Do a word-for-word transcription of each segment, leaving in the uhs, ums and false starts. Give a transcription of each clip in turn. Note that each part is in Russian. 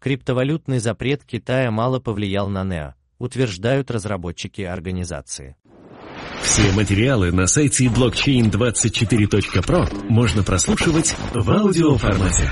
Криптовалютный запрет Китая мало повлиял на эн и а, утверждают разработчики организации. Все материалы на сайте блокчейн двадцать четыре точка про можно прослушивать в аудиоформате.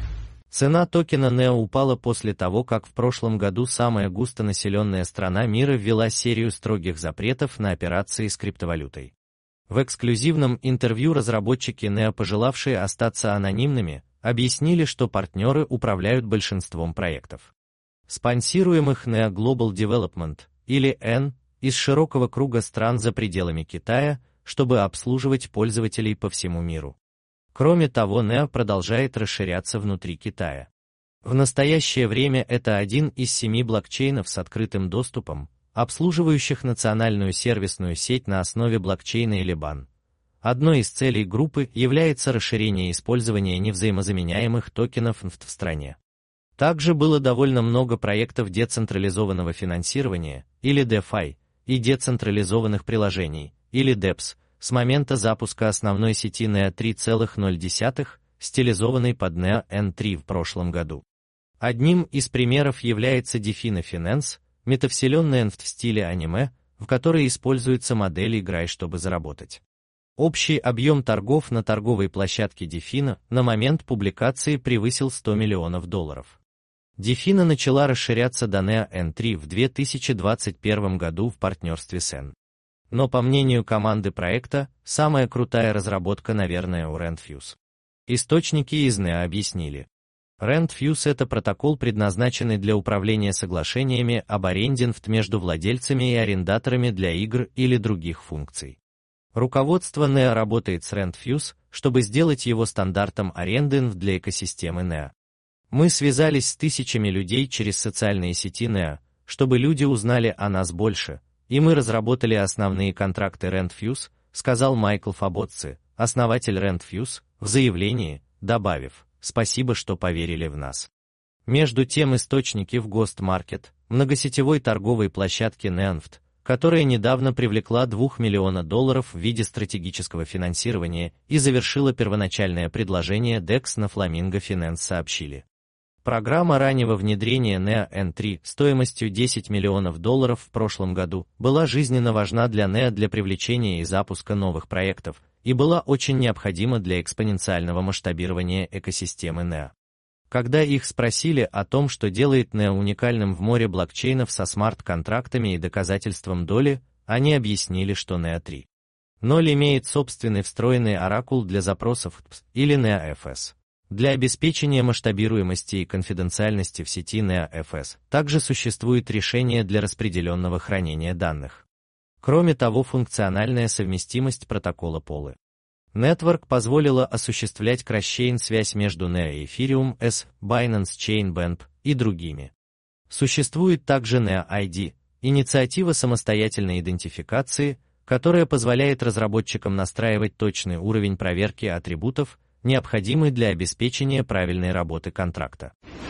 Цена токена эн и а упала после того, как в прошлом году самая густонаселенная страна мира ввела серию строгих запретов на операции с криптовалютой. В эксклюзивном интервью разработчики эн и а, пожелавшие остаться анонимными, объяснили, что партнеры управляют большинством проектов, спонсируемых эн и а Global Development, или эн, из широкого круга стран за пределами Китая, чтобы обслуживать пользователей по всему миру. Кроме того, эн и а продолжает расширяться внутри Китая. В настоящее время это один из семи блокчейнов с открытым доступом, обслуживающих национальную сервисную сеть на основе блокчейна Iliban. Одной из целей группы является расширение использования невзаимозаменяемых токенов эн эф ти в стране. Также было довольно много проектов децентрализованного финансирования, или DeFi, и децентрализованных приложений, или депс, с момента запуска основной сети эн и а три целых ноль десятых, стилизованной под эн и а эн три в прошлом году. Одним из примеров является Defina Finance, метавселенная эн эф ти в стиле аниме, в которой используется модель «играй, чтобы заработать». Общий объем торгов на торговой площадке Defina на момент публикации превысил сто миллионов долларов. Defina начала расширяться до эн и а эн три в две тысячи двадцать первом году в партнерстве с эн. Но по мнению команды проекта, самая крутая разработка, наверное, у Rentfuse. Источники из эн и а объяснили. Rentfuse — это протокол, предназначенный для управления соглашениями об аренде эн эф ти между владельцами и арендаторами для игр или других функций. Руководство эн и а работает с Rentfuse, чтобы сделать его стандартом аренды эн эф ти для экосистемы эн и а. Мы связались с тысячами людей через социальные сети эн и а, чтобы люди узнали о нас больше, и мы разработали основные контракты Rentfuse, сказал Майкл Фабоцци, основатель Rentfuse, в заявлении, добавив: «Спасибо, что поверили в нас». Между тем, источники в Ghost Market, многосетевой торговой площадке эн и эф ти, которая недавно привлекла два миллиона долларов в виде стратегического финансирования и завершила первоначальное предложение ди экс на Flamingo Finance, сообщили. Программа раннего внедрения эн и а эн три стоимостью десять миллионов долларов в прошлом году была жизненно важна для эн и а для привлечения и запуска новых проектов и была очень необходима для экспоненциального масштабирования экосистемы эн и а. Когда их спросили о том, что делает эн и а уникальным в море блокчейнов со смарт-контрактами и доказательством доли, они объяснили, что эн и а три точка ноль имеет собственный встроенный оракул для запросов или эн и а эф эс. Для обеспечения масштабируемости и конфиденциальности в сети эн и а эф эс также существует решение для распределенного хранения данных. Кроме того, функциональная совместимость протокола Полы Network позволила осуществлять кросс-чейн-связь между эн и а и Ethereum S, Binance Chain Band и другими. Существует также эн и а ай ди, инициатива самостоятельной идентификации, которая позволяет разработчикам настраивать точный уровень проверки атрибутов, необходимый для обеспечения правильной работы контракта.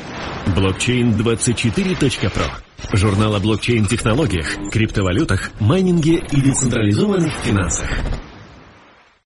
блокчейн двадцать четыре точка про. Журнал о блокчейн-технологиях, криптовалютах, майнинге и децентрализованных финансах.